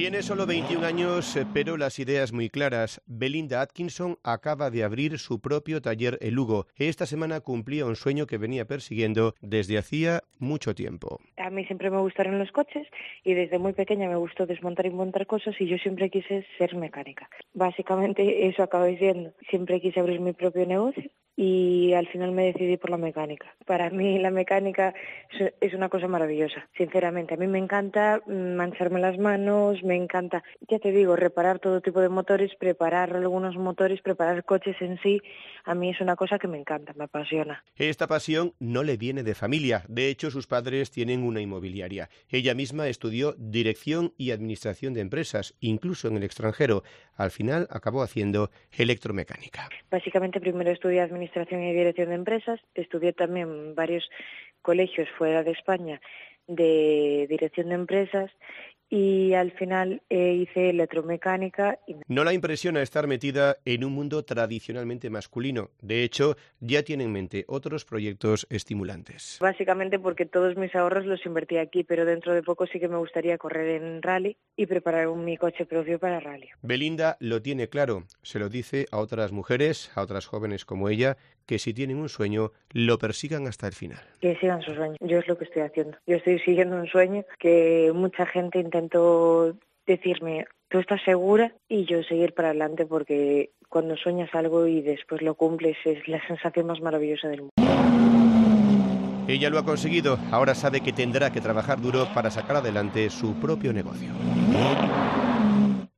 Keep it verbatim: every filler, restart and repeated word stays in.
Tiene solo veintiún años, pero las ideas muy claras. Belinda Atkinson acaba de abrir su propio taller en Lugo. Esta semana cumplía un sueño que venía persiguiendo desde hacía mucho tiempo. A mí siempre me gustaron los coches y desde muy pequeña me gustó desmontar y montar cosas y yo siempre quise ser mecánica. Básicamente eso acabé siendo. Siempre quise abrir mi propio negocio y al final me decidí por la mecánica. Para mí la mecánica es una cosa maravillosa, sinceramente. A mí me encanta mancharme las manos, me encanta, ya te digo, reparar todo tipo de motores, preparar algunos motores, preparar coches en sí. A mí es una cosa que me encanta, me apasiona. Esta pasión no le viene de familia. De hecho, sus padres tienen una inmobiliaria. Ella misma estudió dirección y administración de empresas, incluso en el extranjero. Al final acabó haciendo electromecánica. Básicamente primero estudié administración y dirección de empresas, estudié también varios colegios fuera de España de dirección de empresas y al final eh, hice electromecánica. Y... No la impresiona estar metida en un mundo tradicionalmente masculino. De hecho, ya tiene en mente otros proyectos estimulantes. Básicamente porque todos mis ahorros los invertí aquí, pero dentro de poco sí que me gustaría correr en rally y preparar un, mi coche propio para rally. Belinda lo tiene claro. Se lo dice a otras mujeres, a otras jóvenes como ella, que si tienen un sueño, lo persigan hasta el final. Que sigan su sueño. Yo es lo que estoy haciendo. Yo estoy siguiendo un sueño que mucha gente intentó decirme, ¿tú estás segura? Y yo seguir para adelante porque cuando sueñas algo y después lo cumples es la sensación más maravillosa del mundo. Ella lo ha conseguido. Ahora sabe que tendrá que trabajar duro para sacar adelante su propio negocio.